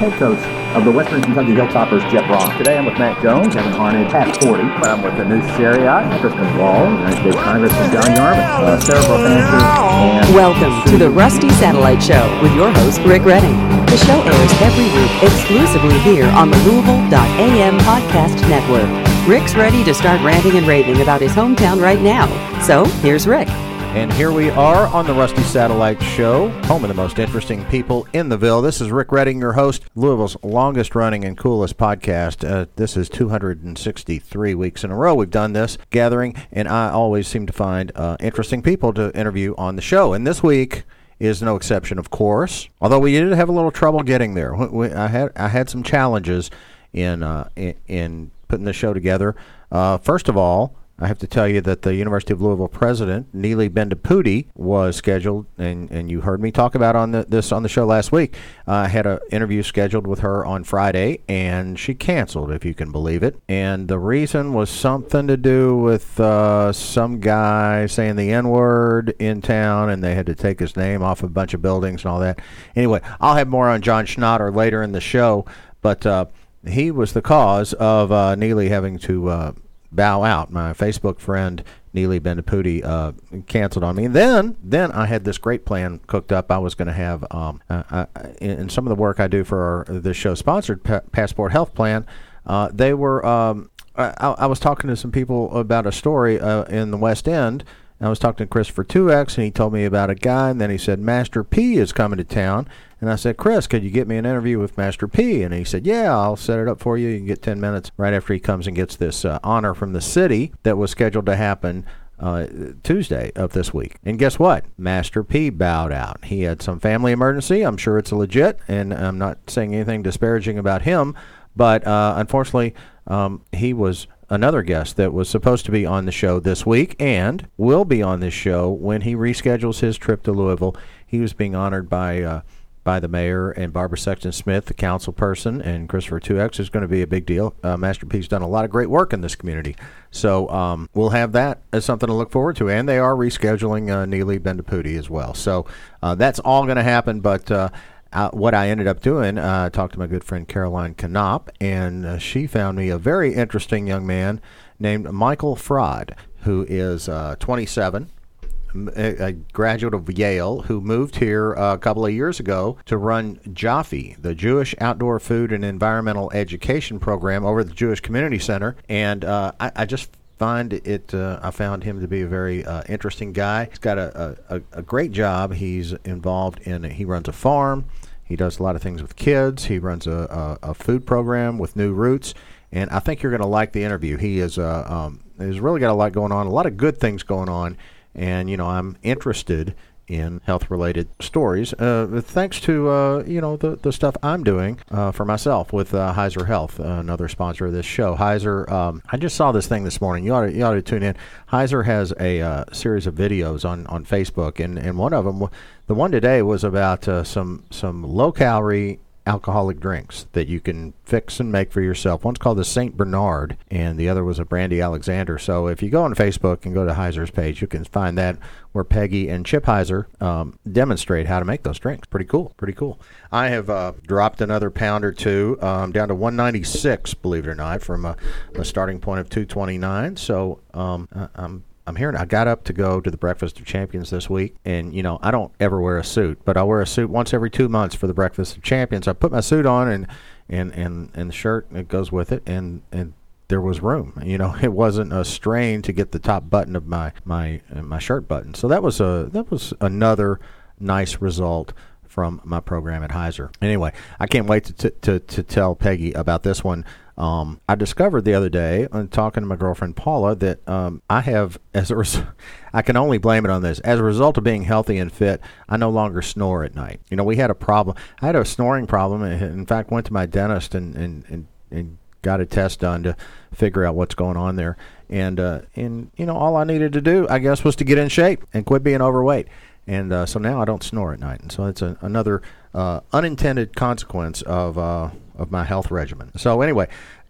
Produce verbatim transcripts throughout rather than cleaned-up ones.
head coach of the Western Kentucky Hilltoppers, Jeff Brock. Today I'm with Matt Jones, Kevin Harnage, Pat forty. I'm with Anush Shariat, Kristen Wall, United States Congressman John Yarmouth, uh, Sarah Bothancher, and welcome to the Rusty Satellite Show with your host, Rick Redding. The show airs every week exclusively here on the Louisville dot A M Podcast Network. Rick's ready to start ranting and raving about his hometown right now. So, here's Rick. And here we are on the Rusty Satellite Show, home of the most interesting people in the Ville. This is Rick Redding, your host, Louisville's longest-running and coolest podcast. Uh, this is two hundred sixty-three weeks in a row we've done this gathering, and I always seem to find uh, interesting people to interview on the show. And this week is no exception, of course, although we did have a little trouble getting there. We, I had I had some challenges in uh, in, in putting the show together. Uh, first of all, I have to tell you that the University of Louisville president, Neeli Bendapudi, was scheduled, and, and you heard me talk about on the, this on the show last week. Uh, I had an interview scheduled with her on Friday, and she canceled, if you can believe it. And the reason was something to do with uh, some guy saying the N-word in town, and they had to take his name off a bunch of buildings and all that. Anyway, I'll have more on John Schnatter later in the show, but uh, he was the cause of uh, Neeli having to Uh, bow out. My Facebook friend Neeli Bendapudi uh, canceled on me. And then, then I had this great plan cooked up. I was going to have, um, uh, I, in some of the work I do for our, this show sponsored pa- Passport Health Plan, uh, they were. Um, I, I was talking to some people about a story uh, in the West End. I was talking to Christopher two X, and he told me about a guy, and then he said, Master P is coming to town. And I said, Chris, could you get me an interview with Master P? And he said, yeah, I'll set it up for you. You can get ten minutes right after he comes and gets this uh, honor from the city that was scheduled to happen uh, Tuesday of this week. And guess what? Master P bowed out. He had some family emergency. I'm sure it's legit, and I'm not saying anything disparaging about him. But uh, unfortunately, um, he was another guest that was supposed to be on the show this week and will be on this show when he reschedules his trip to Louisville. He was being honored by uh, by the mayor and Barbara Sexton Smith, the council person, and Christopher two X is going to be a big deal. Uh, Master P's done a lot of great work in this community. So um, we'll have that as something to look forward to. And they are rescheduling uh, Neeli Bendapudi as well. So uh, that's all going to happen. But uh, uh, what I ended up doing, uh, I talked to my good friend Caroline Knopp, and uh, she found me a very interesting young man named Michael Fraad, who is uh, twenty-seven. A graduate of Yale who moved here uh, a couple of years ago to run Jaffe, the Jewish Outdoor Food and Environmental Education Program over at the Jewish Community Center. And uh, I, I just find it, uh, I found him to be a very uh, interesting guy. He's got a, a, a great job. He's involved in, he runs a farm. He does a lot of things with kids. He runs a, a, a food program with New Roots. And I think you're going to like the interview. He is, uh, um, he's really got a lot going on, a lot of good things going on. And, you know, I'm interested in health-related stories, uh, thanks to, uh, you know, the, the stuff I'm doing uh, for myself with uh, Heiser Health, uh, another sponsor of this show. Heiser, um, I just saw this thing this morning. You ought to, you ought to tune in. Heiser has a uh, series of videos on, on Facebook, and, and one of them, the one today was about uh, some, some low-calorie alcoholic drinks that you can fix and make for yourself. One's called the Saint Bernard, and the other was a Brandy Alexander. So if you go on Facebook and go to Heiser's page, you can find that where Peggy and Chip Heiser um, demonstrate how to make those drinks. Pretty cool, pretty cool. I have uh, dropped another pound or two, um, down to one ninety-six, believe it or not, from a, a starting point of two twenty-nine. So um, I, I'm I'm here. I got up to go to the Breakfast of Champions this week, and, you know, I don't ever wear a suit, but I wear a suit once every two months for the Breakfast of Champions. I put my suit on and and, and, and the shirt that goes with it, and, and there was room. You know, it wasn't a strain to get the top button of my my uh, my shirt button. So that was a that was another nice result from my program at Heiser. Anyway, I can't wait to t- to to tell Peggy about this one. Um, I discovered the other day, uh, talking to my girlfriend Paula, that um, I have, as a res- I can only blame it on this. As a result of being healthy and fit, I no longer snore at night. You know, we had a problem. I had a snoring problem. In fact, went to my dentist and, and, and, and got a test done to figure out what's going on there. And, uh, and, you know, all I needed to do, I guess, was to get in shape and quit being overweight. And uh, so now I don't snore at night. And so it's a, another uh, unintended consequence of uh, of my health regimen. So anyway,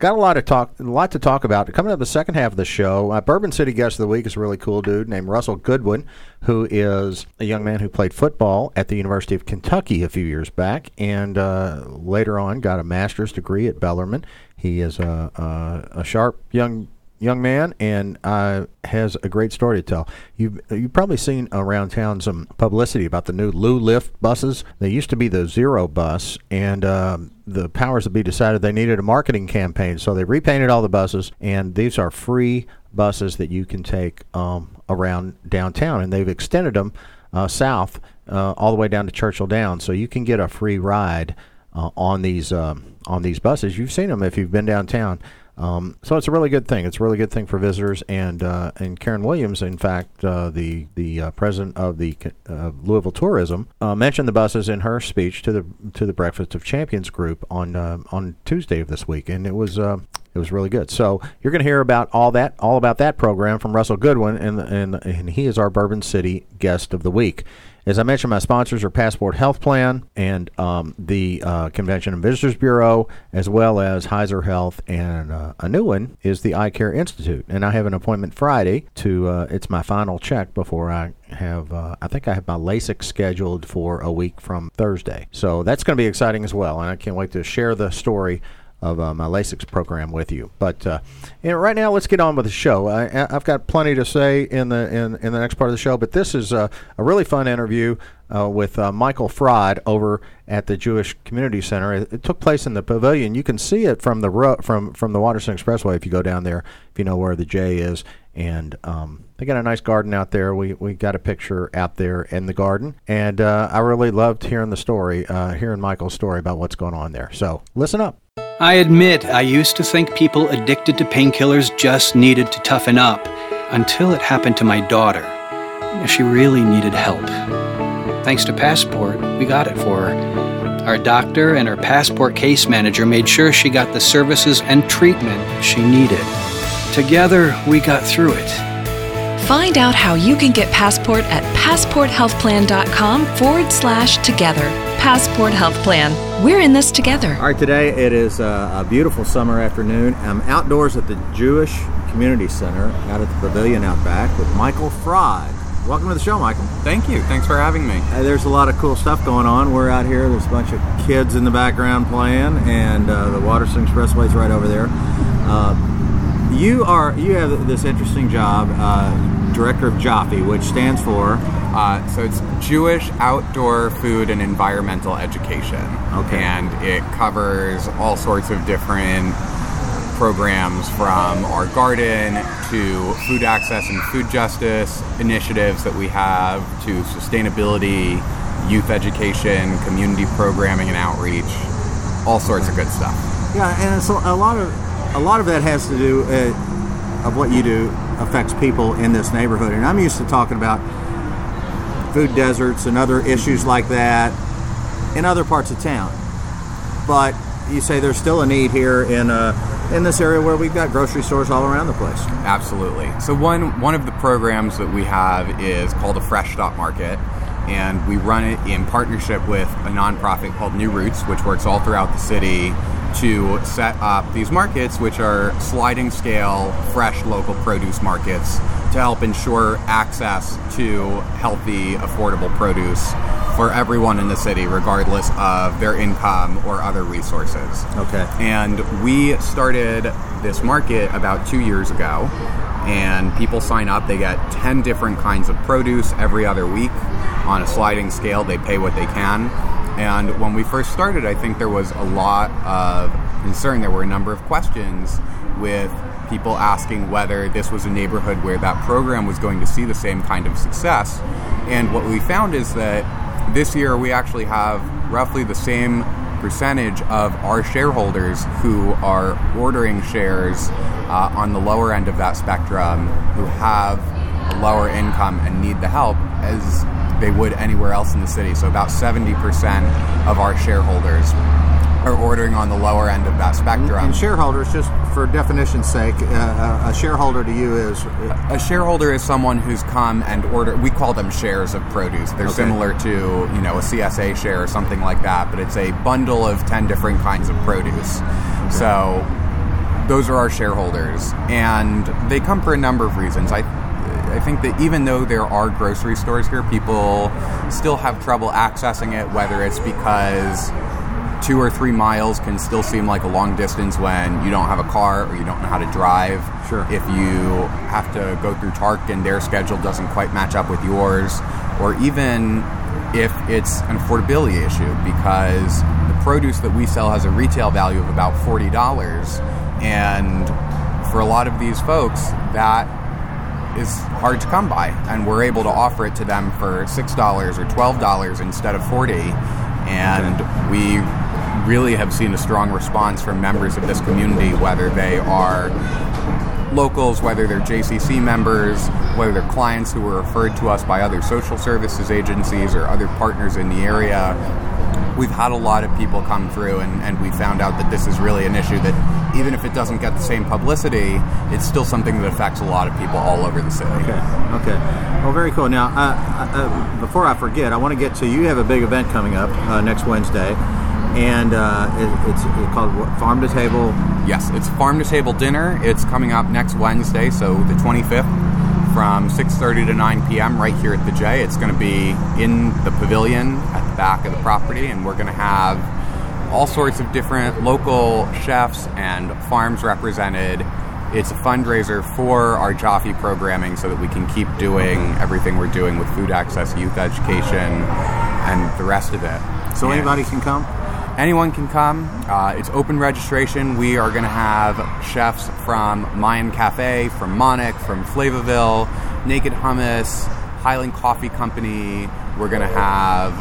got a lot to talk, a lot to talk about. Coming up the second half of the show, my Bourbon City guest of the week is a really cool dude named Russell Goodwin, who is a young man who played football at the University of Kentucky a few years back, and uh, later on got a master's degree at Bellarmine. He is a, a, a sharp young young man, and uh, has a great story to tell. You've, you've probably seen around town some publicity about the new Lou Lift buses. They used to be the Zero bus, and um, the powers that be decided they needed a marketing campaign, so they repainted all the buses, and these are free buses that you can take um, around downtown, and they've extended them uh, south uh, all the way down to Churchill Downs, so you can get a free ride uh, on these um, on these buses. You've seen them if you've been downtown. Um, so it's a really good thing. It's a really good thing for visitors. And uh, and Karen Williams, in fact, uh, the the uh, president of the uh, Louisville Tourism, uh, mentioned the buses in her speech to the to the Breakfast of Champions group on uh, on Tuesday of this week, and it was uh, it was really good. So you're going to hear about all that all about that program from Russell Goodwin, and and and he is our Bourbon City guest of the week. As I mentioned, my sponsors are Passport Health Plan and um, the uh, Convention and Visitors Bureau, as well as Heiser Health, and uh, a new one is the Eye Care Institute. And I have an appointment Friday to, uh, it's my final check before I have, uh, I think I have my LASIK scheduled for a week from Thursday. So that's going to be exciting as well, and I can't wait to share the story of uh, my LASIK program with you. But uh, you know, right now, let's get on with the show. I, I've got plenty to say in the in, in the next part of the show, but this is uh, a really fun interview uh, with uh, Michael Fried over at the Jewish Community Center. It, it took place in the pavilion. You can see it from the ro- from from the Waterston Expressway if you go down there, if you know where the J is. And um, they got a nice garden out there. We we got a picture out there in the garden, and uh, I really loved hearing the story, uh, hearing Michael's story about what's going on there. So listen up. I admit I used to think people addicted to painkillers just needed to toughen up, until it happened to my daughter. She really needed help. Thanks to Passport, we got it for her. Our doctor and our Passport case manager made sure she got the services and treatment she needed. Together, we got through it. Find out how you can get Passport at passporthealthplan.com forward slash together. Passport Health Plan. We're in this together. All right, today it is a, a beautiful summer afternoon. I'm outdoors at the Jewish Community Center, out at the pavilion out back with Michael Fried. Welcome to the show, Michael. Thank you. Thanks for having me. Uh, there's a lot of cool stuff going on. We're out here. There's a bunch of kids in the background playing, and uh, the Waterston Expressway's right over there. Uh, you are you have this interesting job, uh, director of Jaffe, which stands for. Uh, so it's Jewish Outdoor Food and Environmental Education. Okay. And it covers all sorts of different programs, from our garden to food access and food justice initiatives that we have, to sustainability, youth education, community programming and outreach, all sorts of good stuff. Yeah, and it's a, a lot of a lot of that has to do uh, of what you do affects people in this neighborhood, and I'm used to talking about food deserts and other issues like that in other parts of town. But you say there's still a need here in uh, in this area where we've got grocery stores all around the place. Absolutely. So one one of the programs that we have is called a Fresh Stop Market, and we run it in partnership with a nonprofit called New Roots, which works all throughout the city to set up these markets, which are sliding scale, fresh local produce markets, to help ensure access to healthy, affordable produce for everyone in the city, regardless of their income or other resources. Okay. And we started this market about two years ago, and people sign up. They get ten different kinds of produce every other week on a sliding scale. They pay what they can. And when we first started, I think there was a lot of concern. There were a number of questions with people asking whether this was a neighborhood where that program was going to see the same kind of success. And what we found is that this year we actually have roughly the same percentage of our shareholders who are ordering shares uh, on the lower end of that spectrum, who have a lower income and need the help, as they would anywhere else in the city. So about seventy percent of our shareholders are ordering on the lower end of that spectrum. And shareholders, just for definition's sake, uh, a shareholder to you is? A shareholder is someone who's come and order. We call them shares of produce. They're okay. similar to, you know, a C S A share or something like that, but it's a bundle of ten different kinds of produce. Okay. So those are our shareholders, and they come for a number of reasons. I I think that even though there are grocery stores here, people still have trouble accessing it, whether it's because two or three miles can still seem like a long distance when you don't have a car or you don't know how to drive. Sure. If you have to go through Tark and their schedule doesn't quite match up with yours, or even if it's an affordability issue, because the produce that we sell has a retail value of about forty dollars, and for a lot of these folks, that is hard to come by, and we're able to offer it to them for six dollars or twelve dollars instead of forty dollars, and okay. we really have seen a strong response from members of this community, whether they are locals, whether they're J C C members, whether they're clients who were referred to us by other social services agencies or other partners in the area. We've had a lot of people come through, and, and we found out that this is really an issue that even if it doesn't get the same publicity, it's still something that affects a lot of people all over the city. Okay, okay. Well, very cool. Now, uh, uh, before I forget, I want to get to, you have a big event coming up uh, next Wednesday, and uh, it, it's called what, Farm to Table? Yes, it's Farm to Table Dinner. It's coming up next Wednesday, so the twenty-fifth, from six thirty to nine p.m. right here at the J. It's going to be in the pavilion at the back of the property, and we're going to have all sorts of different local chefs and farms represented. It's a fundraiser for our Jaffe programming so that we can keep doing everything we're doing with food access, youth education, and the rest of it. So and anybody can come? Anyone can come. Uh, it's open registration. We are going to have chefs from Mayan Cafe, from Monic, from Flavaville, Naked Hummus, Highland Coffee Company. We're going to have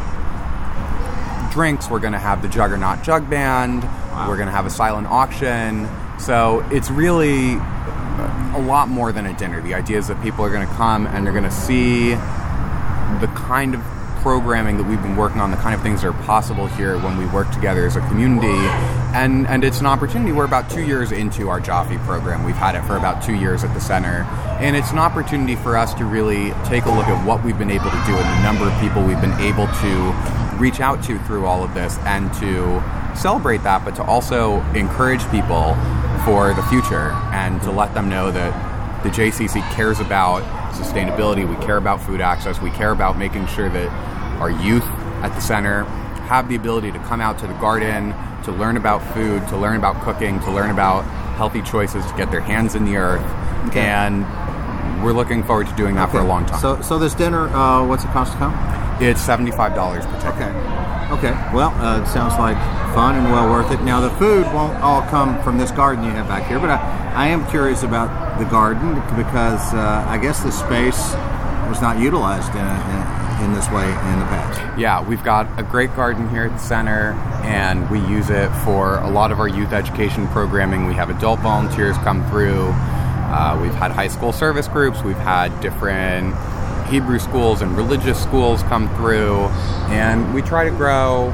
drinks. We're going to have the Juggernaut Jug Band. Wow. We're going to have a silent auction. So it's really a lot more than a dinner. The idea is that people are going to come and they're going to see the kind of programming that we've been working on, the kind of things that are possible here when we work together as a community. And and it's an opportunity. We're about two years into our Jaffe program. We've had it for about two years at the center. And it's an opportunity for us to really take a look at what we've been able to do and the number of people we've been able to reach out to through all of this, and to celebrate that, but to also encourage people for the future and to let them know that the J C C cares about sustainability, we care about food access, we care about making sure that our youth at the center have the ability to come out to the garden, to learn about food, to learn about cooking, to learn about healthy choices, to get their hands in the earth. Okay. And we're looking forward to doing that okay. for a long time. So so this dinner, uh, what's it cost to come? It's seventy-five dollars per ticket. Okay. Okay. Well, uh, it sounds like fun and well worth it. Now, the food won't all come from this garden you have back here, but I, I am curious about the garden because uh, I guess the space was not utilized in, in, in this way in the past. Yeah, we've got a great garden here at the center, and we use it for a lot of our youth education programming. We have adult volunteers come through. Uh, we've had high school service groups. We've had different Hebrew schools and religious schools come through, and we try to grow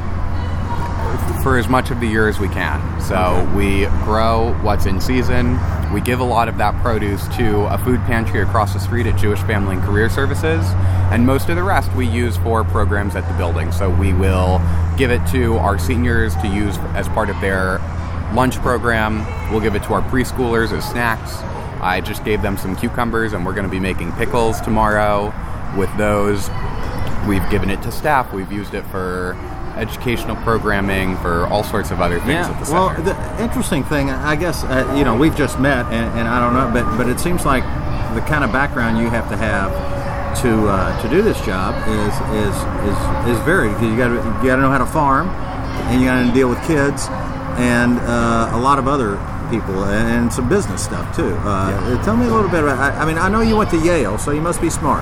for as much of the year as we can. So okay. we grow what's in season. We give a lot of that produce to a food pantry across the street at Jewish Family and Career Services, and most of the rest we use for programs at the building. So we will give it to our seniors to use as part of their lunch program. We'll give it to our preschoolers as snacks. I just gave them some cucumbers, and we're going to be making pickles tomorrow with those. We've given it to staff. We've used it for educational programming, for all sorts of other things yeah, at the center. Well, the interesting thing, I guess, uh, you know, we've just met, and, and I don't know, but but it seems like the kind of background you have to have to uh, to do this job is is is, is varied. Because you got to you got to know how to farm, and you got to deal with kids, and uh, a lot of other people, and some business stuff too. Uh, yeah. Tell me a little bit about. I, I mean, I know you went to Yale, so you must be smart.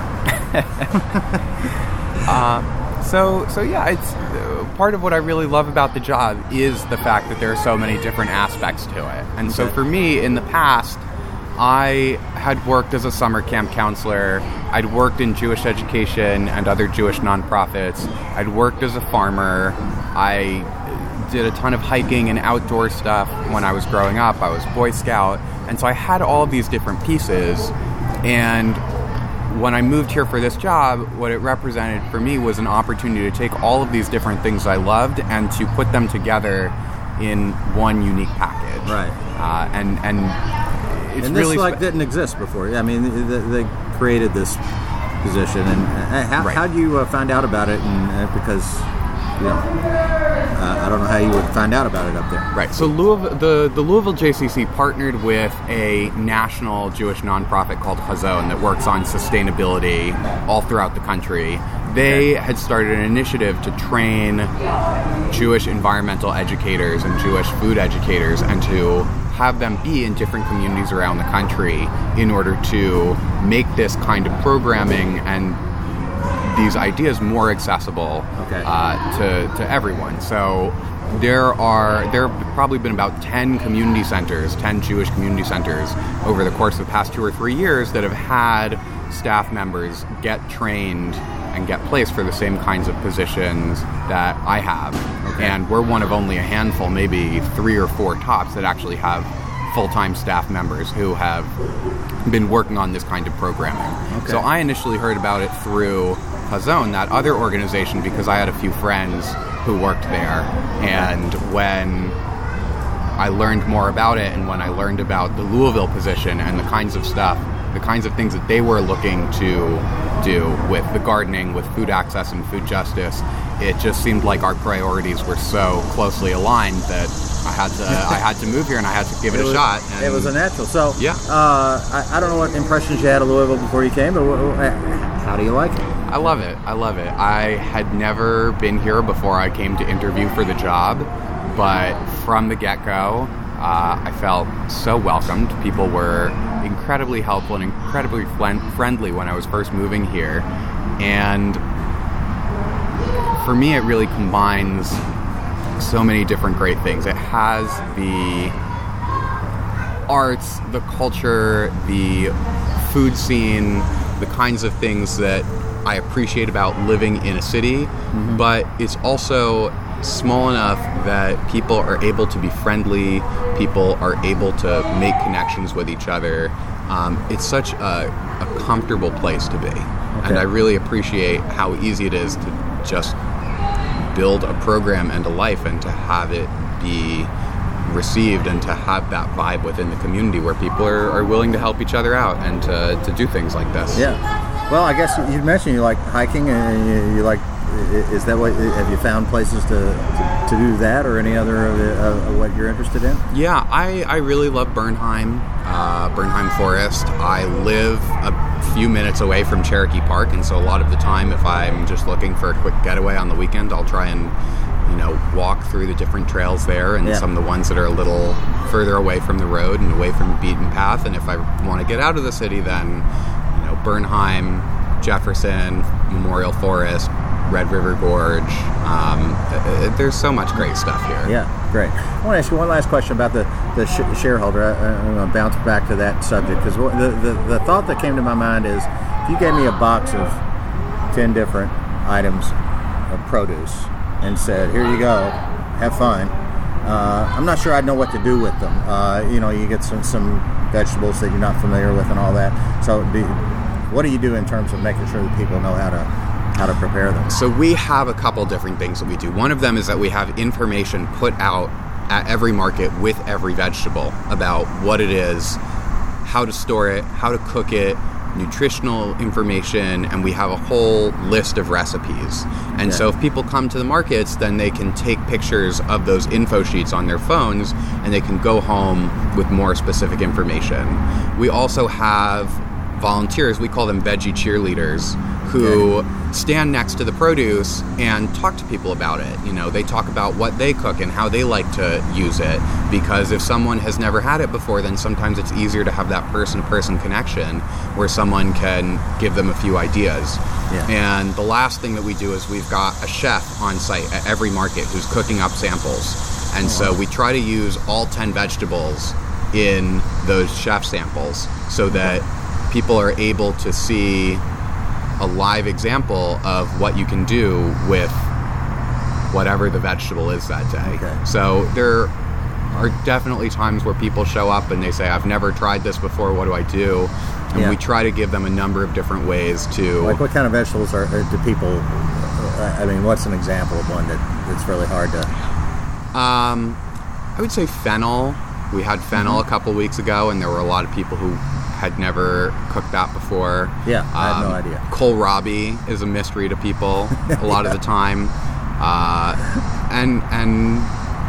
uh, so so yeah, it's uh, part of what I really love about the job is the fact that there are so many different aspects to it. And so for me, in the past, I had worked as a summer camp counselor. I'd worked in Jewish education and other Jewish nonprofits. I'd worked as a farmer. I did a ton of hiking and outdoor stuff when I was growing up. I was Boy Scout. And so I had all of these different pieces. And when I moved here for this job, what it represented for me was an opportunity to take all of these different things I loved and to put them together in one unique package. Right. Uh, and and it's and this really like spe- didn't exist before. I mean, they, they created this position, and uh, how Right. how do you uh, find out about it? And uh, because you know, uh, I don't know how you would find out about it up there. Right. So Louisville, the, the Louisville J C C partnered with a national Jewish nonprofit called Hazon that works on sustainability all throughout the country. They had started an initiative to train Jewish environmental educators and Jewish food educators and to have them be in different communities around the country in order to make this kind of programming and these ideas more accessible Okay. uh, to, to everyone. So there are there have probably been about ten community centers, ten Jewish community centers over the course of the past two or three years that have had staff members get trained and get placed for the same kinds of positions that I have. Okay. And we're one of only a handful, maybe three or four tops, that actually have full-time staff members who have been working on this kind of programming. Okay. So I initially heard about it through Hazon, that other organization, because I had a few friends who worked there. And when I learned more about it, and when I learned about the Louisville position and the kinds of stuff, the kinds of things that they were looking to do with the gardening, with food access and food justice, it just seemed like our priorities were so closely aligned that I had to I had to move here and I had to give it, It a was, shot. And it was a natural. So Yeah. uh, I, I don't know what impressions you had of Louisville before you came, but wh- wh- how do you like it? I love it. I love it. I had never been here before I came to interview for the job, but from the get-go, uh, I felt so welcomed. People were incredibly helpful and incredibly flen- friendly when I was first moving here. And for me, it really combines so many different great things. It has the arts, the culture, the food scene, the kinds of things that I appreciate about living in a city, mm-hmm. but it's also small enough that people are able to be friendly, people are able to make connections with each other. Um, it's such a, a comfortable place to be. Okay. And I really appreciate how easy it is to just build a program and a life and to have it be received and to have that vibe within the community where people are, are willing to help each other out and to, to do things like this. Yeah. Well, I guess you mentioned you like hiking, and you, you like. Is that what? Have you found places to to, to do that, or any other of, the, of what you're interested in? Yeah, I, I really love Bernheim, uh, Bernheim Forest. I live a few minutes away from Cherokee Park, and so a lot of the time, if I'm just looking for a quick getaway on the weekend, I'll try and you know walk through the different trails there, and yeah. some of the ones that are a little further away from the road and away from the beaten path. And if I want to get out of the city, then you know Bernheim, Jefferson, Memorial Forest, Red River Gorge. Um, there's so much great stuff here. Yeah, great. I want to ask you one last question about the, the sh- shareholder. I, I'm going to bounce back to that subject, because the, the, the thought that came to my mind is, if you gave me a box of ten different items of produce and said, here you go, have fun, uh, I'm not sure I'd know what to do with them. Uh, you know, you get some, some vegetables that you're not familiar with and all that. So it'd be, what do you do in terms of making sure that people know how to how to prepare them? So we have a couple different things that we do. One of them is that we have information put out at every market with every vegetable about what it is, how to store it, how to cook it, nutritional information, and we have a whole list of recipes. And yeah. so if people come to the markets, then they can take pictures of those info sheets on their phones and they can go home with more specific information. We also have volunteers, we call them veggie cheerleaders, who okay. stand next to the produce and talk to people about it. You know, they talk about what they cook and how they like to use it, because if someone has never had it before, then sometimes it's easier to have that person-to-person connection where someone can give them a few ideas. Yeah. And the last thing that we do is we've got a chef on site at every market who's cooking up samples. And oh, so wow. we try to use all ten vegetables in those chef samples so that people are able to see a live example of what you can do with whatever the vegetable is that day. Okay. So there are definitely times where people show up and they say, I've never tried this before, what do I do? And yeah. we try to give them a number of different ways to... Like what kind of vegetables are do people... I mean, what's an example of one that it's really hard to... Um, I would say fennel. We had fennel Mm-hmm. a couple weeks ago, and there were a lot of people who had never cooked that before. Yeah, I had no Um, idea. Kohlrabi is a mystery to people a lot of the time. Uh, and and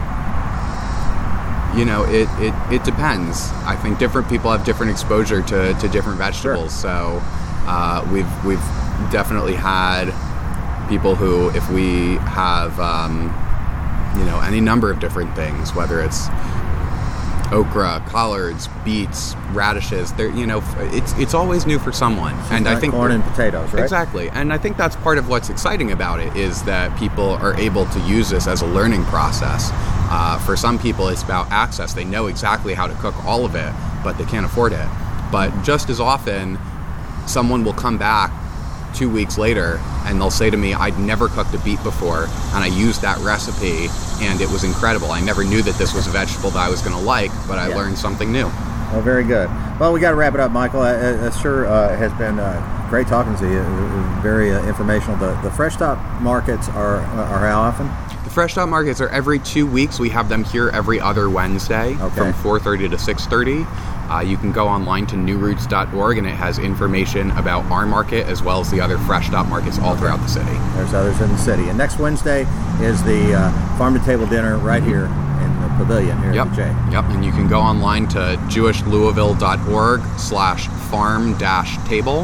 you know, it, it, it depends. I think different people have different exposure to, to different vegetables. So uh, we've we've definitely had people who, if we have um, you know, any number of different things, whether it's okra, collards, beets, radishes, they're, you know, it's it's always new for someone. And I Like think corn and potatoes, right? Exactly. And I think that's part of what's exciting about it, is that people are able to use this as a learning process. Uh, for some people, it's about access. They know exactly how to cook all of it, but they can't afford it. But just as often, someone will come back two weeks later and they'll say to me, I'd never cooked a beet before, and I used that recipe and it was incredible. I never knew that this was a vegetable that I was going to like, but I Yeah. learned something new. Well, very good. Well, we got to wrap it up, Michael. It, it sure uh, has been uh, great talking to you. It was very uh, informational. The, the Fresh Stop markets are are how often? The Fresh Stop markets are every two weeks. We have them here every other Wednesday Okay. from four thirty to six thirty. Uh, you can go online to new roots dot org, and it has information about our market as well as the other Fresh Stop markets all throughout the city. There's others in the city. And next Wednesday is the uh, farm to table dinner right here in the pavilion here Yep. at the J. Yep. And you can go online to jewish louisville dot org slash farm dash table,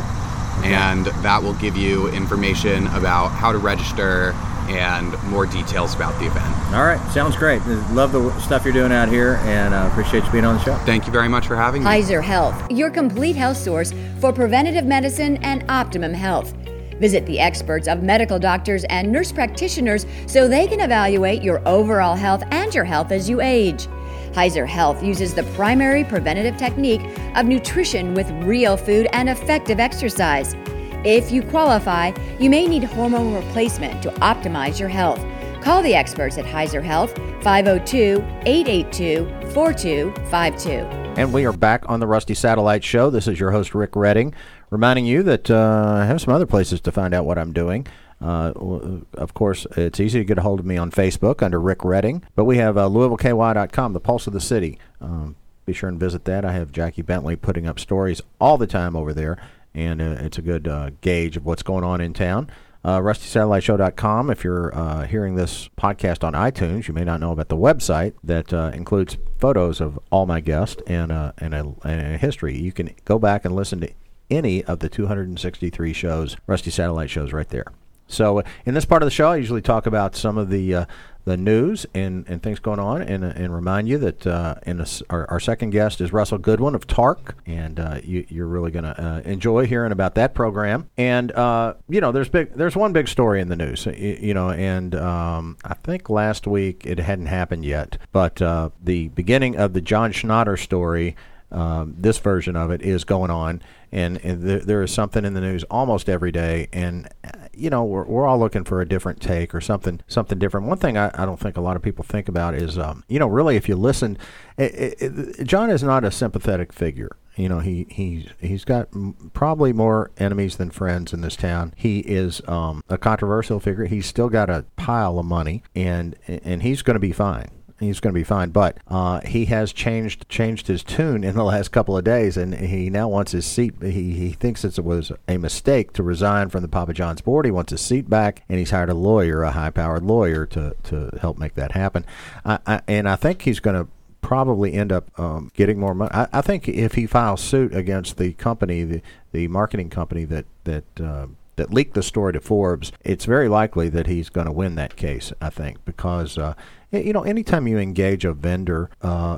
and that will give you information about how to register and more details about the event. All right. Sounds great. Love the stuff you're doing out here, and uh, appreciate you being on the show. Thank you very much for having me. Heiser Health, your complete health source for preventative medicine and optimum health. Visit the experts of medical doctors and nurse practitioners so they can evaluate your overall health and your health as you age. Heiser Health uses the primary preventative technique of nutrition with real food and effective exercise. If you qualify, you may need hormone replacement to optimize your health. Call the experts at Heiser Health, five oh two, eight eight two, four two five two. And we are back on the Rusty Satellite Show. This is your host, Rick Redding, reminding you that uh, I have some other places to find out what I'm doing. Uh, of course, it's easy to get a hold of me on Facebook under Rick Redding, but we have uh, Louisville K Y dot com, the pulse of the city. Um, be sure and visit that. I have Jackie Bentley putting up stories all the time over there, and uh, it's a good uh, gauge of what's going on in town. Uh, rusty satellite show dot com. If you're uh, hearing this podcast on iTunes, you may not know about the website that uh, includes photos of all my guests and, uh, and, a, and a history. You can go back and listen to any of the two hundred sixty-three shows, Rusty Satellite shows right there. So uh, in this part of the show, I usually talk about some of the uh, the news and, and things going on, and, uh, and remind you that uh, in a, our, our second guest is Russell Goodwin of Tark, and uh, you, you're really going to uh, enjoy hearing about that program. And uh, you know, there's big there's one big story in the news, you, you know, and um, I think last week it hadn't happened yet, but uh, the beginning of the John Schnatter story. Um, this version of it is going on, and, and th- there is something in the news almost every day, and uh, you know, we're, we're all looking for a different take or something something different. One thing I, I don't think a lot of people think about is, um, you know, really if you listen, it, it, it, John is not a sympathetic figure. You know, he, he, he's got m- probably more enemies than friends in this town. He is um, a controversial figure. He's still got a pile of money, and and he's going to be fine. He's going to be fine, but uh, he has changed changed his tune in the last couple of days, and he now wants his seat. He he thinks it was a mistake to resign from the Papa John's board. He wants his seat back, and he's hired a lawyer, a high-powered lawyer, to, to help make that happen. I, I, and I think he's going to probably end up um, getting more money. I, I think if he files suit against the company, the, the marketing company that that uh, that leaked the story to Forbes, it's very likely that he's going to win that case, I think, because uh, you know, anytime you engage a vendor uh,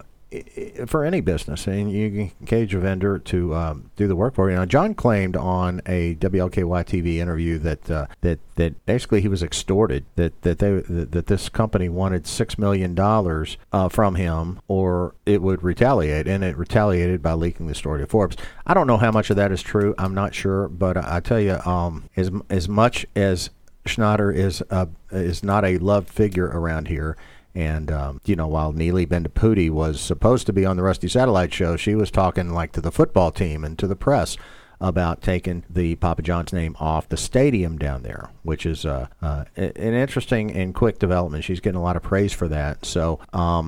for any business, and you engage a vendor to um, do the work for you. Now, John claimed on a W L K Y T V interview that uh, that that basically he was extorted, that that they that, that this company wanted six million dollars uh, from him, or it would retaliate, and it retaliated by leaking the story to Forbes. I don't know how much of that is true. I'm not sure, but I, I tell you, um, as as much as Schnatter is uh, is not a loved figure around here. And, um, you know, while Neely Bendapudi was supposed to be on the Rusty Satellite Show, she was talking like to the football team and to the press about taking the Papa John's name off the stadium down there, which is uh, uh, an interesting and quick development. She's getting a lot of praise for that. So, um,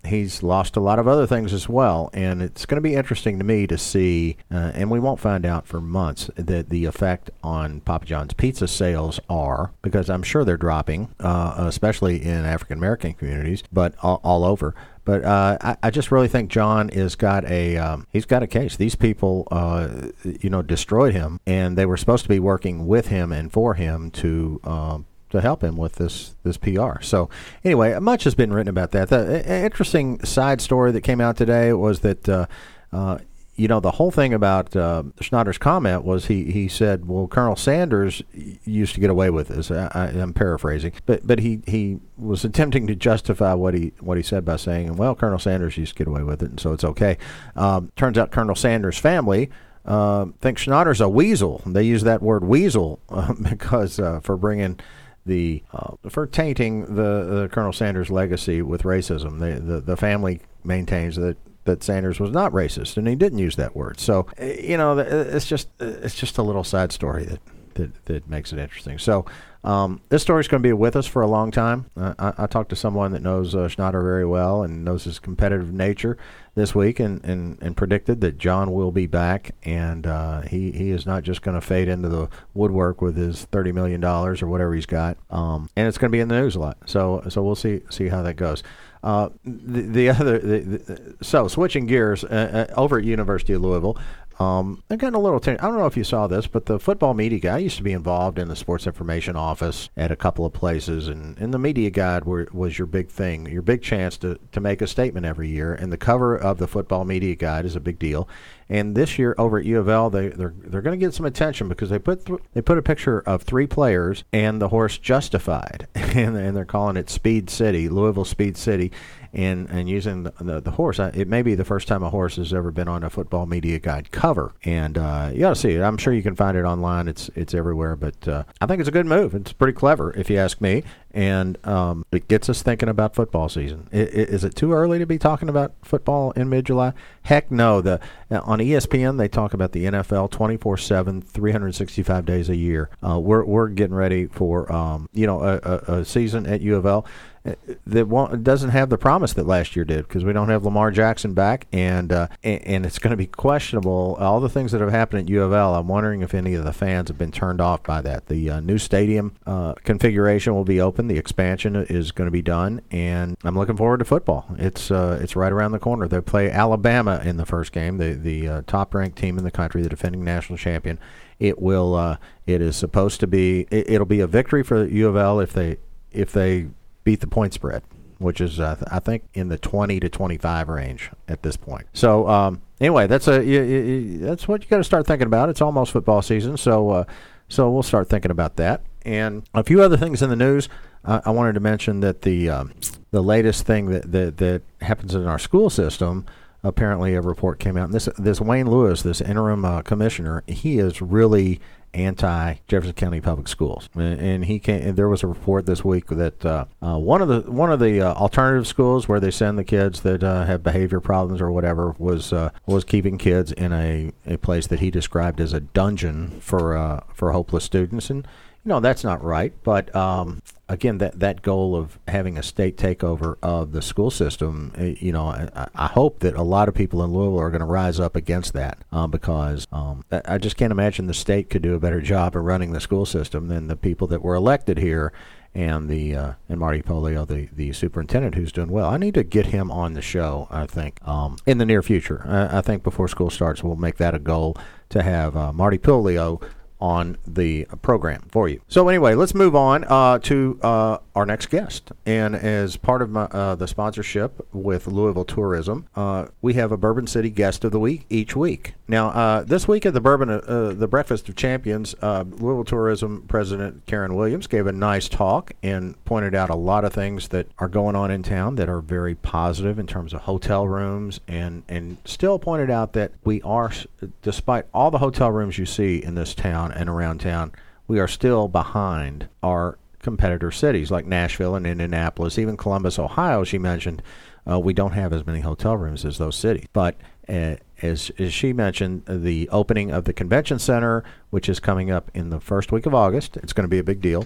he's lost a lot of other things as well. And it's going to be interesting to me to see, uh, and we won't find out for months, that the effect on Papa John's pizza sales are, because I'm sure they're dropping, uh, especially in African American communities, but all, all over. But uh, I, I just really think John has got a um, he's got a case. These people, uh, you know, destroyed him, and they were supposed to be working with him and for him to um, to help him with this this P R. So anyway, much has been written about that. The uh, interesting side story that came out today was that. Uh, uh, You know, the whole thing about uh, Schnatter's comment was he, he said, well, Colonel Sanders used to get away with this. I, I, I'm paraphrasing. But but he, he was attempting to justify what he what he said by saying, well, Colonel Sanders used to get away with it, and so it's okay. Um, turns out Colonel Sanders' family uh, thinks Schnatter's a weasel. They use that word weasel uh, because uh, for bringing the uh, for tainting the, the Colonel Sanders legacy with racism. The, the, the family maintains that that Sanders was not racist, and he didn't use that word. So, you know, it's just it's just a little side story that that, that makes it interesting. So, um, this story is going to be with us for a long time. Uh, I, I talked to someone that knows uh, Schnatter very well and knows his competitive nature this week, and, and, and predicted that John will be back, and uh, he he is not just going to fade into the woodwork with his thirty million dollars or whatever he's got. Um, and it's going to be in the news a lot. So so we'll see see how that goes. Uh, the, the other, the, the, so switching gears uh, uh, over at University of Louisville, um, I'm getting a little. T- I don't know if you saw this, but the football media guy, I used to be involved in the sports information office at a couple of places, and, and the media guide were, was your big thing, your big chance to, to make a statement every year. And the cover of the football media guide is a big deal. And this year over at U of L, they they're they're going to get some attention because they put th- they put a picture of three players and the horse Justified, and, and they're calling it Speed City, Louisville Speed City, and and using the the, the horse. It may be the first time a horse has ever been on a football media guide cover, and uh, you got to see it. I'm sure you can find it online. It's it's everywhere, but uh, I think it's a good move. It's pretty clever, if you ask me, and um, it gets us thinking about football season. I, I, is it too early to be talking about football in mid-July? Heck no. The on E S P N they talk about the N F L twenty-four seven, three hundred sixty-five days a year. Uh, we're we're getting ready for um, you know a, a, a season at U of L that won't, doesn't have the promise that last year did, because we don't have Lamar Jackson back, and uh, and, and it's going to be questionable. All the things that have happened at U of L, I'm wondering if any of the fans have been turned off by that. The uh, new stadium uh, configuration will be open. The expansion is going to be done, and I'm looking forward to football. It's uh, it's right around the corner. They play Alabama in the first game, the the uh, top-ranked team in the country, the defending national champion. It will. Uh, it is supposed to be. It, it'll be a victory for U of L if they if they beat the point spread, which is uh, th- I think in the twenty to twenty-five range at this point. So um, anyway, that's a y- y- that's what you got to start thinking about. It's almost football season, so uh, so we'll start thinking about that. And a few other things in the news. Uh, I wanted to mention that the um, the latest thing that, that that happens in our school system. Apparently, a report came out. And this this Wayne Lewis, this interim uh, commissioner, he is really anti Jefferson County Public Schools, and, and he came. And there was a report this week that uh, uh, one of the one of the uh, alternative schools where they send the kids that uh, have behavior problems or whatever was uh, was keeping kids in a, a place that he described as a dungeon for uh, for hopeless students, and you know that's not right. But um, again, that, that goal of having a state takeover of the school system, you know, I, I hope that a lot of people in Louisville are going to rise up against that uh, because um, I just can't imagine the state could do a better job of running the school system than the people that were elected here and the uh, and Marty Polio, the, the superintendent, who's doing well. I need to get him on the show, I think, um, in the near future. I, I think before school starts, we'll make that a goal to have uh, Marty Polio on the program for you. So anyway, let's move on uh, to uh, our next guest. And as part of my, uh, the sponsorship with Louisville Tourism, uh, we have a Bourbon City Guest of the Week each week. Now, uh, this week at the Bourbon, uh, the Breakfast of Champions, uh, Louisville Tourism President Karen Williams gave a nice talk and pointed out a lot of things that are going on in town that are very positive in terms of hotel rooms, and, and still pointed out that we are, despite all the hotel rooms you see in this town and around town, we are still behind our competitor cities like Nashville and Indianapolis, even Columbus, Ohio. She mentioned uh, we don't have as many hotel rooms as those cities. But uh, as, as she mentioned, the opening of the convention center, which is coming up in the first week of August, it's going to be a big deal.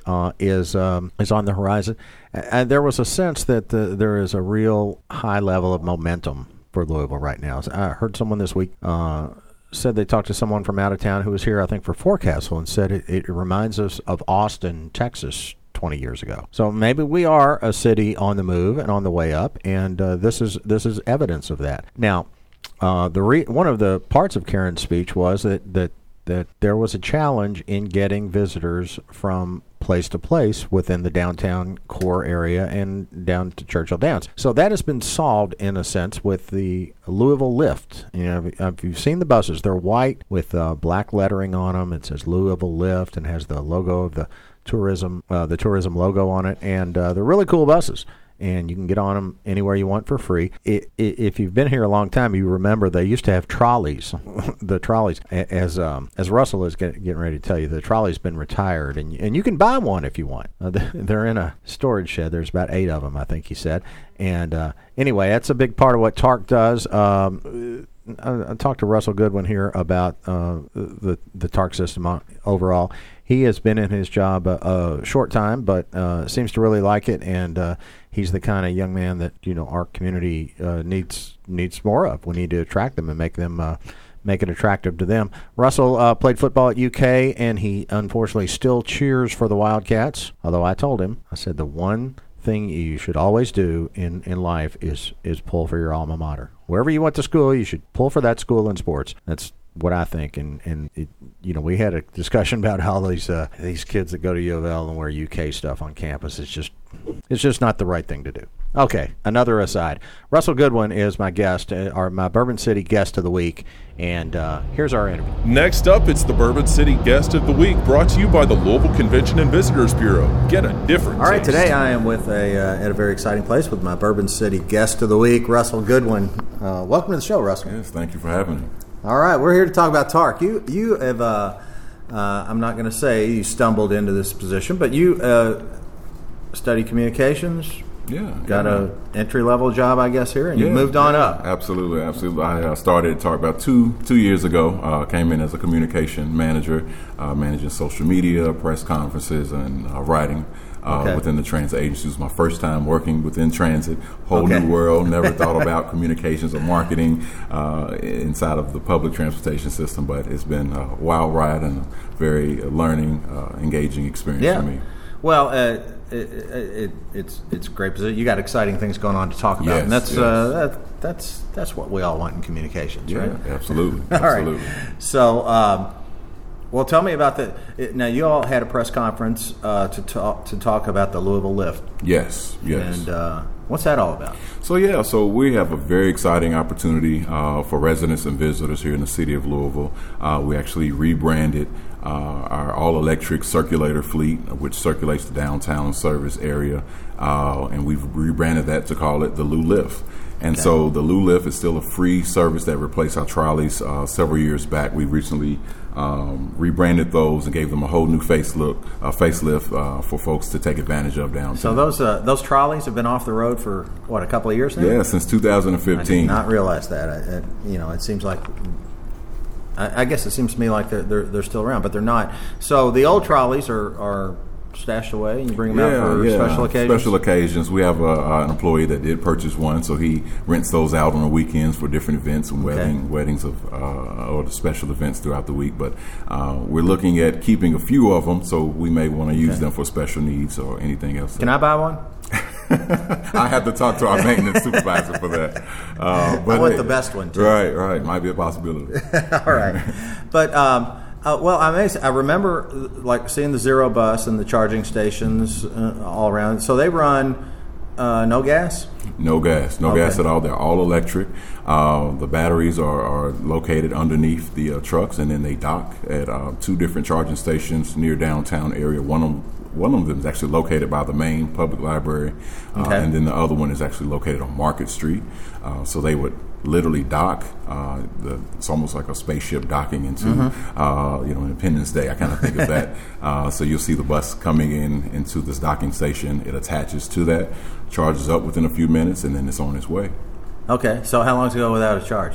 uh, is um, is on the horizon. And there was a sense that the, there is a real high level of momentum for Louisville right now. So I heard someone this week uh, said they talked to someone from out of town who was here, I think, for Forecastle, and said it, it reminds us of Austin, Texas, twenty years ago. So maybe we are a city on the move and on the way up, and uh, this is this is evidence of that. Now, uh, the re- one of the parts of Karen's speech was that that that there was a challenge in getting visitors from place to place within the downtown core area and down to Churchill Downs. So that has been solved in a sense with the Louisville Lift. You know, if you've seen the buses, they're white with uh, black lettering on them. It says Louisville Lift and has the logo of the tourism, uh, the tourism logo on it, and uh, they're really cool buses. And you can get on them anywhere you want for free. It, it, if you've been here a long time, you remember they used to have trolleys. The trolleys, as um, as Russell is get, getting ready to tell you, the trolley's been retired, and and you can buy one if you want. Uh, they're in a storage shed. There's about eight of them, I think he said. And uh, anyway, that's a big part of what T A R C does. Um, I, I talked to Russell Goodwin here about uh, the the T A R C system on, overall. He has been in his job a, a short time, but uh, seems to really like it, and uh, he's the kind of young man that you know our community uh, needs needs more of. We need to attract them and make them uh, make it attractive to them. Russell uh, played football at U K, and he unfortunately still cheers for the Wildcats. Although I told him, I said the one thing you should always do in, in life is is pull for your alma mater. Wherever you went to school, you should pull for that school in sports. That's what I think, and and it, you know, we had a discussion about how these uh, these kids that go to U of L and wear U K stuff on campus. It's just it's just not the right thing to do. Okay, another aside. Russell Goodwin is my guest, uh, or my Bourbon City guest of the week, and uh, here's our interview. Next up, it's the Bourbon City guest of the week, brought to you by the Louisville Convention and Visitors Bureau. Get a different All right, taste. today I am with a uh, at a very exciting place with my Bourbon City guest of the week, Russell Goodwin. Uh, welcome to the show, Russell. Yes, thank you for having me. All right, we're here to talk about T A R C. You you have, uh, uh, I'm not going to say you stumbled into this position, but you uh, study communications. Yeah. Got yeah. a entry-level job, I guess, here, and yeah, you moved on yeah, up. Absolutely, absolutely. I uh, started at T A R C about two two years ago. Uh, came in as a communication manager, uh, managing social media, press conferences, and uh, writing. Uh, okay. Within the transit agency. It was my first time working within transit. Whole okay. new world. Never thought about communications or marketing uh, inside of the public transportation system, but it's been a wild ride and a very learning, uh, engaging experience yeah. for me. Well, uh, it, it, it's it's a great position. You got exciting things going on to talk about, yes, and that's yes. uh, that, that's that's what we all want in communications, yeah, right? Absolutely. All absolutely. right. So. Um, Well, tell me about the. It, now, you all had a press conference uh, to talk to talk about the Louisville Lift. Yes, yes. And uh, what's that all about? So yeah, so we have a very exciting opportunity uh, for residents and visitors here in the city of Louisville. Uh, we actually rebranded uh, our all-electric circulator fleet, which circulates the downtown service area, uh, and we've rebranded that to call it the Lou Lift. And okay. so the Lou Lift is still a free service that replaced our trolleys uh, several years back. We recently um, rebranded those and gave them a whole new face look, uh, facelift uh, for folks to take advantage of downtown. So those uh, those trolleys have been off the road for, what, a couple of years now? Yeah, since two thousand fifteen. I did not realize that. I, I, you know, it seems like, I, I guess it seems to me like they're, they're, they're still around, but they're not. So the old trolleys are, are stashed away, and you bring them yeah, out for yeah. special occasions? Special occasions. We have a, uh, an employee that did purchase one, so he rents those out on the weekends for different events and wedding, okay. weddings of uh, or the special events throughout the week. But uh, we're looking at keeping a few of them, so we may want to use okay. them for special needs or anything else. Can I buy one? I have to talk to our maintenance supervisor for that. Uh, but I want hey, the best one, too. Right, right. Might be a possibility. All right. But... Um, Uh, well, I may say, I remember like seeing the Zero bus and the charging stations uh, all around. So they run uh, no gas? No gas, no okay. gas at all. They're all electric. Uh, the batteries are, are located underneath the uh, trucks, and then they dock at uh, two different charging stations near downtown area. One of them, one of them is actually located by the main public library, uh, okay. and then the other one is actually located on Market Street. Uh, so they would literally dock. Uh, the, it's almost like a spaceship docking into, mm-hmm. uh, you know, Independence Day. I kind of think of that. Uh, so you'll see the bus coming in into this docking station. It attaches to that, charges up within a few minutes, and then it's on its way. Okay. So how long does it go without a charge?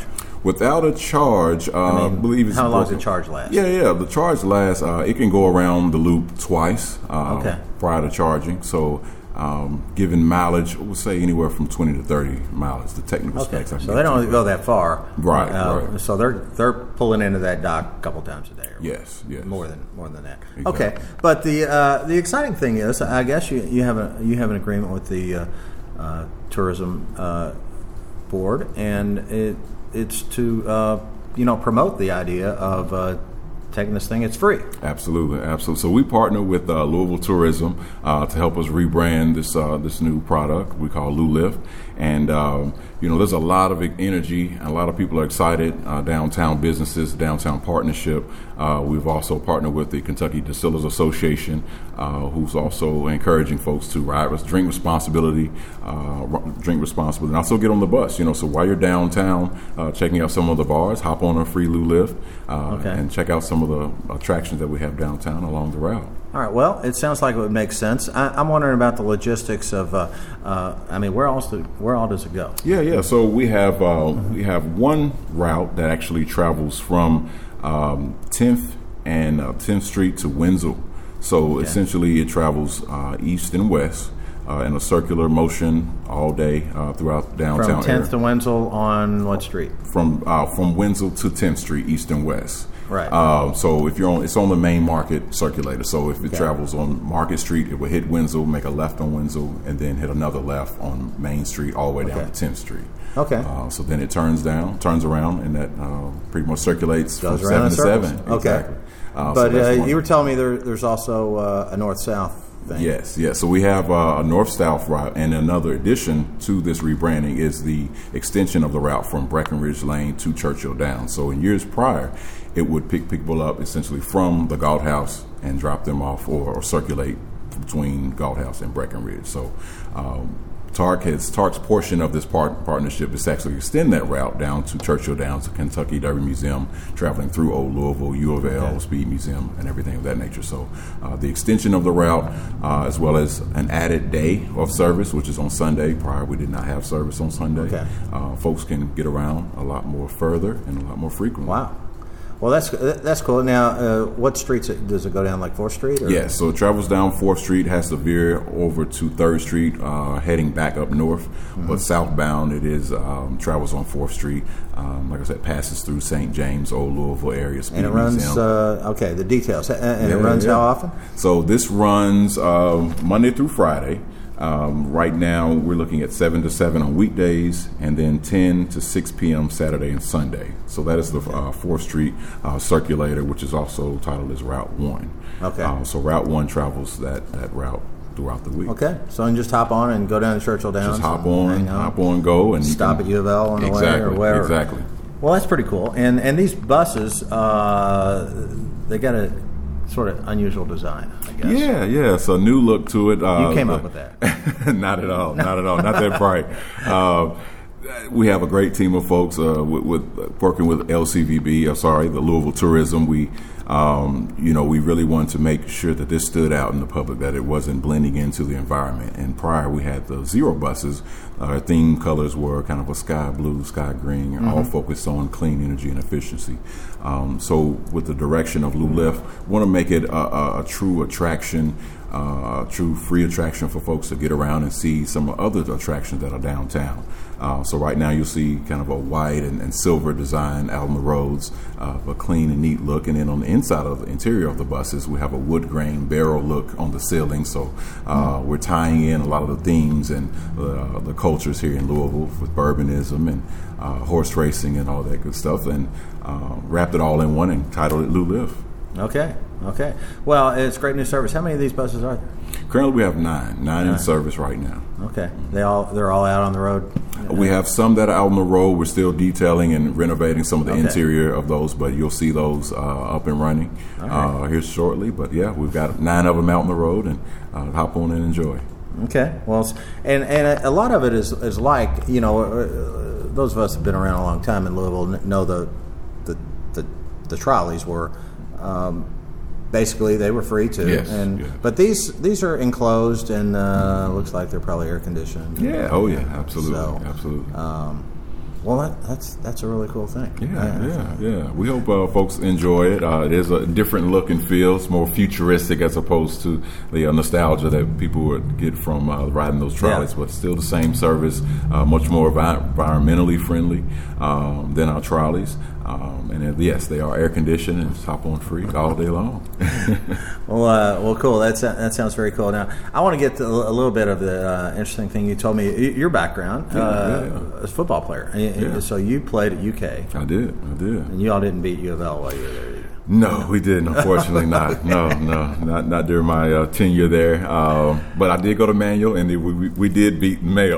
Without a charge, uh, I mean, I believe it's how long does broken. the charge last? Yeah, yeah. The charge lasts. Uh, it can go around the loop twice uh, Okay. prior to charging. So, um, given mileage, we'll say anywhere from twenty to thirty miles. The technical Okay, specs. I can so get they don't to. go that far, Right, Uh, right. So they're they're pulling into that dock a couple times a day. Or Yes, yes. more than more than that. Exactly. Okay, but the uh, the exciting thing is, I guess you, you have a you have an agreement with the uh, uh, tourism uh, board, and it it's to uh, you know promote the idea of uh, taking this thing. It's free. Absolutely, absolutely. So we partner with uh, Louisville Tourism uh, to help us rebrand this uh, this new product we call LouLift. And um, you know, there's a lot of energy. A lot of people are excited. Uh, downtown businesses, downtown partnership. Uh, we've also partnered with the Kentucky Distillers Association, uh, who's also encouraging folks to ride, drink responsibility, uh, drink responsibly, and also get on the bus. You know, so while you're downtown uh, checking out some of the bars, hop on a free LouLift uh, Okay. and check out some of the attractions that we have downtown along the route. All right. Well, it sounds like it would make sense. I, I'm wondering about the logistics of. Uh, uh, I mean, where else? Do, where all does it go? Yeah, yeah. So we have uh, we have one route that actually travels from um, tenth and uh, tenth Street to Wenzel. So Okay. essentially, it travels uh, east and west uh, in a circular motion all day uh, throughout downtown From tenth to Wenzel on what street? from uh, from Wenzel to tenth Street, east and west. Right. Uh, so if you're on, it's on the main Market circulator. So if it Okay. travels on Market Street, it will hit Wenzel, make a left on Wenzel, and then hit another left on Main Street, all the way down Okay. to tenth Street. Okay. Uh, so then it turns down, turns around, and that uh, pretty much circulates Goes from around seven in to circles. seven. Okay. Exactly. Uh, so But that's uh, one. you were telling me there, there's also uh, a north-south thing. Yes, yes. So we have uh, a north-south route, and another addition to this rebranding is the extension of the route from Breckenridge Lane to Churchill Downs. So in years prior, it would pick people up essentially from the Galt House and drop them off, or, or circulate between Galt House and Breckenridge. So um, TARC has TARC's portion of this part, partnership is to actually extend that route down to Churchill Downs, to Kentucky Derby Museum, traveling through Old Louisville, U of L, Okay. Speed Museum, and everything of that nature. So uh, the extension of the route, uh, as well as an added day of service, which is on Sunday. Prior, we did not have service on Sunday. Okay. Uh, folks can get around a lot more further and a lot more frequently. Wow. Well, that's that's cool. Now, uh, what streets it, does it go down? Like fourth Street? Or? Yes, so it travels down fourth Street, has to veer over to third Street, uh, heading back up north. Mm-hmm. But southbound, it is um, travels on fourth Street. Um, like I said, passes through Saint James, Old Louisville area. Speed And it runs. Museum. Uh, okay, the details. And and it Yeah, runs yeah. how often? So this runs um, Monday through Friday. Um, right now, we're looking at seven to seven on weekdays, and then ten to six p.m. Saturday and Sunday. So that is the uh, fourth Street uh, circulator, which is also titled as Route One. Okay. Uh, so Route One travels that, that route throughout the week. Okay, so you can just hop on and go down to Churchill Downs. Just hop and on, hang out. hop on, go, and you Stop can- at U of L on the way exactly, or wherever. Exactly. Well, that's pretty cool. And and these buses, uh, they got a sort of unusual design, I guess. Yeah, yeah. So new look to it. Uh, You came but- up with that. Not at all. Not at all. Not that bright. Uh, we have a great team of folks uh, with, with working with L C V B. Uh, sorry, the Louisville Tourism. We, um, you know, we really wanted to make sure that this stood out in the public, that it wasn't blending into the environment. And prior, we had the Zero buses. Our theme colors were kind of a sky blue, sky green, Mm-hmm. all focused on clean energy and efficiency. Um, so, with the direction of LouLift, want to make it a, a, a true attraction. Uh, a true free attraction for folks to get around and see some other attractions that are downtown. Uh, so right now you'll see kind of a white and, and silver design out on the roads, uh, a clean and neat look. And then on the inside of the interior of the buses, we have a wood grain barrel look on the ceiling. So uh, we're tying in a lot of the themes and uh, the cultures here in Louisville with bourbonism and uh, horse racing and all that good stuff, and uh, wrapped it all in one and titled it LouLift. Okay, okay. Well, it's great new service. How many of these buses are there? Currently, we have nine, nine in Nine. service right now. Okay, they all they're all out on the road. We have some that are out on the road. We're still detailing and renovating some of the Okay. interior of those, but you'll see those uh, up and running All right. uh, here shortly. But yeah, we've got nine of them out on the road, and uh, hop on and enjoy. Okay, well, it's, and and a lot of it is is like you know, uh, those of us who've been around a long time in Louisville kn- know the the the, the trolleys were. Um, basically, they were free too. Yes, and yeah. but these these are enclosed and uh, looks like they're probably air conditioned. Yeah. Oh yeah. Absolutely. So, Absolutely. Um, Well, that, that's that's a really cool thing. Yeah, yeah, yeah. We hope uh, folks enjoy it. Uh, it is a different look and feel. It's more futuristic as opposed to the uh, nostalgia that people would get from uh, riding those trolleys, yeah. but still the same service, uh, much more envi- environmentally friendly um, than our trolleys. Um, and uh, yes, they are air conditioned and hop on free all day long. well, uh, well, cool. That's that sounds very cool. Now, I want to get to a little bit of the uh, interesting thing you told me. Your background, yeah, uh, yeah. as a football player. Yeah. So you played at U K. I did. I did. And you all didn't beat U of L while you were there. No, we didn't. Unfortunately, not. No, no, not not during my uh, tenure there. Um, but I did go to Manual, and we we, we did beat Mayo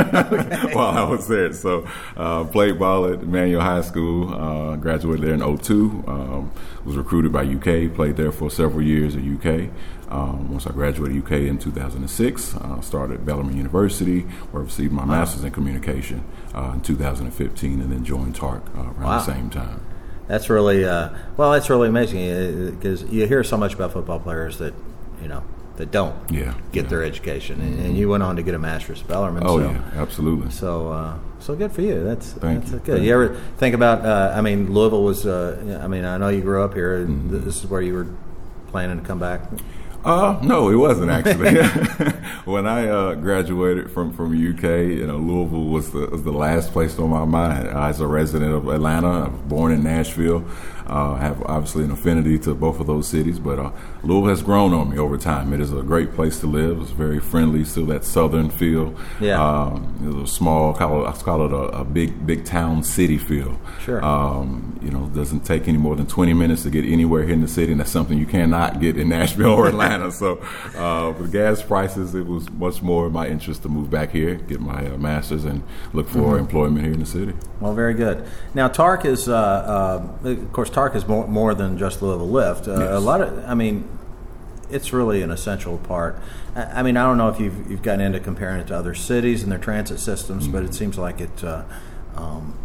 while I was there. So uh, played ball at Manual High School. Uh, graduated there in oh two. Um, was recruited by U K. Played there for several years at U K. Um, once I graduated U K in two thousand six, uh, started at Bellarmine University, where I received my master's in communication uh, in two thousand fifteen, and then joined T A R C uh, around wow. the same time. That's really uh, well. That's really amazing because you hear so much about football players that you know that don't yeah, get yeah. their education, and, and you went on to get a master's at Bellarmine. Oh so, yeah, absolutely. So, uh, so good for you. That's Thank that's you. good. Thank you ever think about? Uh, I mean, Louisville was. Uh, I mean, I know you grew up here. Mm-hmm. This is where you were planning to come back. Uh, no, it wasn't actually. When I uh, graduated from, from U K, you know, Louisville was the was the last place on my mind. Uh, as a resident of Atlanta, I was born in Nashville. Uh, have obviously an affinity to both of those cities, but uh, Louisville has grown on me over time. It is a great place to live. It's very friendly, still that southern feel. Yeah. Um, it's a small, call it, I call it a, a big, big town city feel. Sure. Um, you know, it doesn't take any more than twenty minutes to get anywhere here in the city, and that's something you cannot get in Nashville or Atlanta. So, uh, with gas prices, it was much more in my interest to move back here, get my uh, master's, and look for mm-hmm. employment here in the city. Well, very good. Now, T A R C is, uh, uh, of course, T A R C is more, more than just Louisville Lift. Uh, yes. A lot of, I mean, it's really an essential part. I, I mean, I don't know if you've you've gotten into comparing it to other cities and their transit systems, mm-hmm. but it seems like it. Uh, um,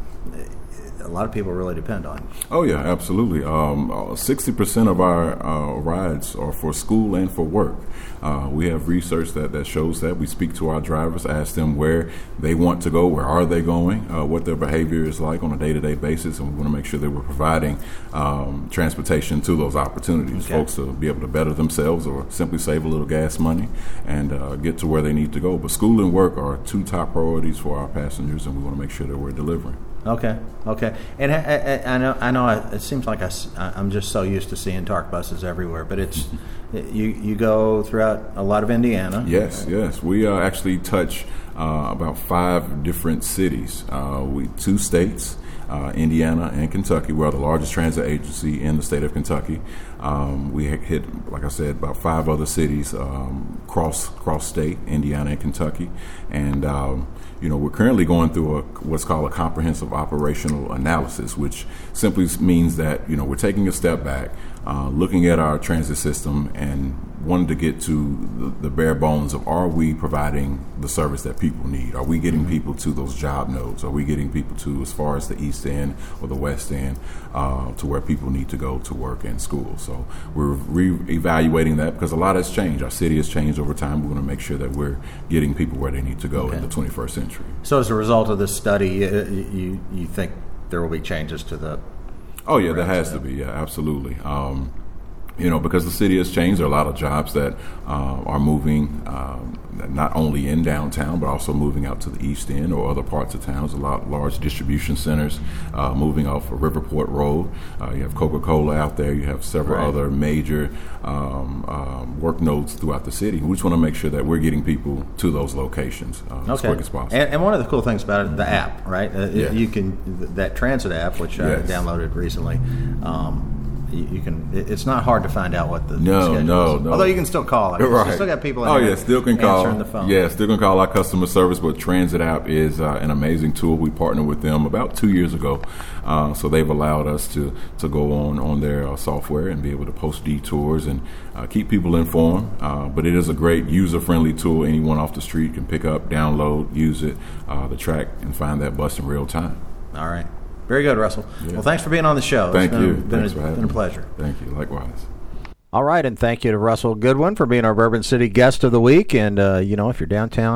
a lot of people really depend on it. Oh yeah, absolutely. Um, sixty percent of our uh, rides are for school and for work. Uh, we have research that, that shows that. We speak to our drivers, ask them where they want to go, where are they going, uh, what their behavior is like on a day-to-day basis, and we want to make sure that we're providing um, transportation to those opportunities. Okay. Folks to be able to better themselves or simply save a little gas money and uh, get to where they need to go. But school and work are two top priorities for our passengers, and we want to make sure that we're delivering. Okay, okay, and I, I, I know, I know. It seems like I, I'm just so used to seeing T A R C buses everywhere, but it's you. You go throughout a lot of Indiana. Yes, yes. We uh, actually touch uh, about five different cities. Uh, we two states, uh, Indiana and Kentucky. We're the largest transit agency in the state of Kentucky. Um, we hit, like I said, about five other cities um, cross cross state, Indiana and Kentucky, and. Um, You know, we're currently going through a, what's called a comprehensive operational analysis, which simply means that, you know, we're taking a step back, uh, looking at our transit system and wanting to get to the, the bare bones of, are we providing the service that people need? Are we getting people to those job nodes? Are we getting people to as far as the East End or the West End uh, to where people need to go to work and school? So we're re-evaluating that because a lot has changed. Our city has changed over time. We want to make sure that we're getting people where they need to go okay. in the twenty-first century. So as a result of this study, you, you, you think there will be changes to the... Oh, yeah, there has to be. Yeah, absolutely. Um, you know, because the city has changed, there are a lot of jobs that uh, are moving um, not only in downtown, but also moving out to the East End or other parts of town. There's a lot of large distribution centers uh, moving off of Riverport Road. Uh, you have Coca-Cola out there. You have several right. other major um, um, work nodes throughout the city. We just want to make sure that we're getting people to those locations uh, okay. as quick as possible. And, and one of the cool things about it, the app, right? Uh, yeah. You can, that transit app, which yes. I downloaded recently, um, You, you can. It's not hard to find out what the no, schedule no, is. no. Although you can still call it. Right. You still got people. In oh there yeah, still can call. Answering the phone. Yeah, still can call our customer service. But Transit App is uh, an amazing tool. We partnered with them about two years ago, uh, so they've allowed us to to go on on their uh, software and be able to post detours and uh, keep people informed. Uh, but it is a great user friendly tool. Anyone off the street can pick up, download, use it, uh, the track, and find that bus in real time. All right. Very good, Russell. Yeah. Well, thanks for being on the show. Thank it's been, you. Been Thanks a, for having been a me. pleasure. Thank you. Likewise. All right, and thank you to Russell Goodwin for being our Bourbon City Guest of the Week. And, uh, you know, if you're downtown,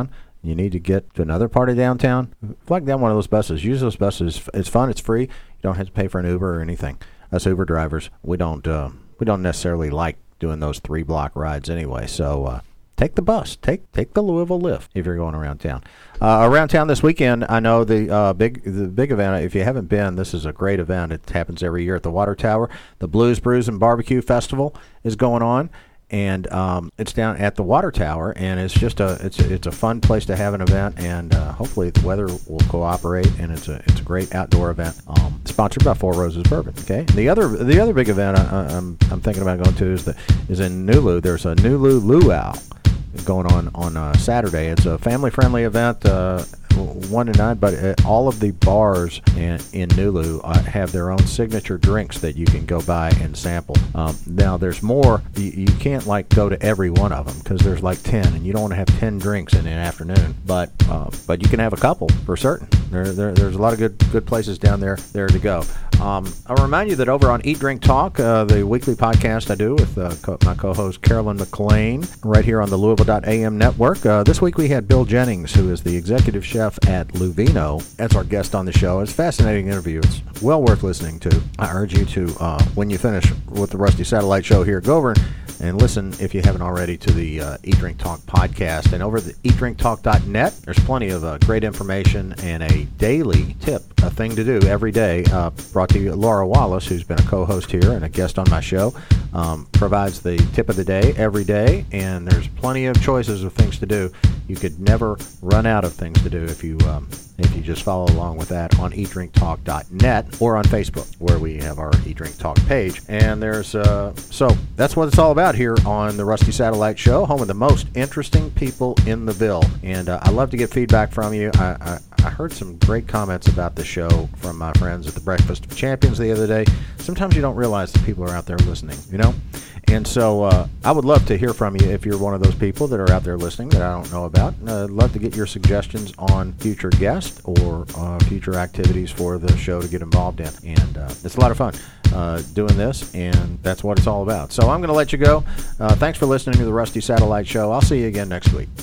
you need to get to another part of downtown, flag down one of those buses. Use those buses. It's fun. It's free. You don't have to pay for an Uber or anything. Us Uber drivers, we don't uh, we don't necessarily like doing those three block rides anyway. So uh, take the bus. Take take the Louisville Lift if you're going around town. Uh, around town this weekend, I know the uh, big the big event. If you haven't been, this is a great event. It happens every year at the Water Tower. The Blues, Brews, and Barbecue Festival is going on. And um, it's down at the Water Tower, and it's just a it's a, it's a fun place to have an event, and uh, hopefully the weather will cooperate, and it's a it's a great outdoor event. Um, sponsored by Four Roses Bourbon. Okay. And the other the other big event I, I'm I'm thinking about going to is the is in Nulu. There's a Nulu Luau going on on uh, Saturday. It's a family friendly event. Uh, one to nine, but uh, all of the bars in, in Nulu uh, have their own signature drinks that you can go buy and sample. Um, now, there's more. You, you can't like go to every one of them because there's like ten, and you don't want to have ten drinks in an afternoon. But uh, but you can have a couple for certain. There, there there's a lot of good good places down there there to go. Um, I'll remind you that over on Eat, Drink, Talk, uh, the weekly podcast I do with uh, co- my co-host Carolyn McLean, right here on the Louisville dot A M network. Uh, this week we had Bill Jennings, who is the executive chef at Luvino, as our guest on the show. It's a fascinating interview. It's well worth listening to. I urge you to, uh, when you finish with the Rusty Satellite Show here, go over and listen, if you haven't already, to the uh, Eat, Drink, Talk podcast. And over at the eat drink talk dot net, there's plenty of uh, great information and a daily tip, a thing to do every day, uh, brought to you. Laura Wallace, who's been a co-host here and a guest on my show, um, provides the tip of the day every day, and there's plenty of choices of things to do. You could never run out of things to do if you um, if you just follow along with that on eat drink talk dot net or on Facebook, where we have our Eat, Drink, Talk page. And there's uh, so that's what it's all about here on the Rusty Satellite Show, home of the most interesting people in the Ville. And uh, I love to get feedback from you. I, I, I heard some great comments about the show from my friends at the Breakfast of Champions the other day. Sometimes you don't realize that people are out there listening, you know? And so uh, I would love to hear from you if you're one of those people that are out there listening that I don't know about. Uh, I'd love to get your suggestions on future guests or uh, future activities for the show to get involved in. And uh, it's a lot of fun uh, doing this, and that's what it's all about. So I'm going to let you go. Uh, thanks for listening to the Rusty Satellite Show. I'll see you again next week.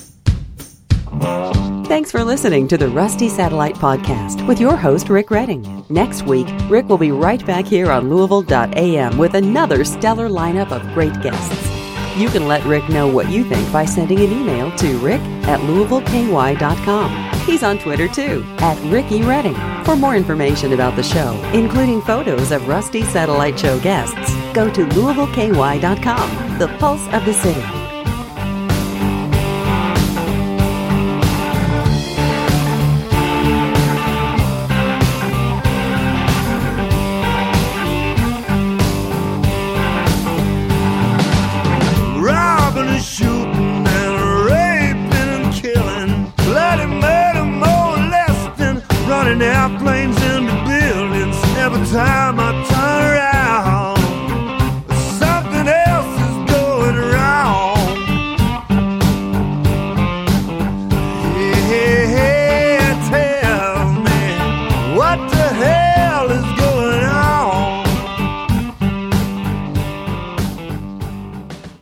Thanks for listening to the Rusty Satellite Podcast with your host, Rick Redding. Next week, Rick will be right back here on Louisville dot A M with another stellar lineup of great guests. You can let Rick know what you think by sending an email to rick at louisville k y dot com. He's on Twitter, too, at Ricky Redding. For more information about the show, including photos of Rusty Satellite Show guests, go to louisville k y dot com, the pulse of the city.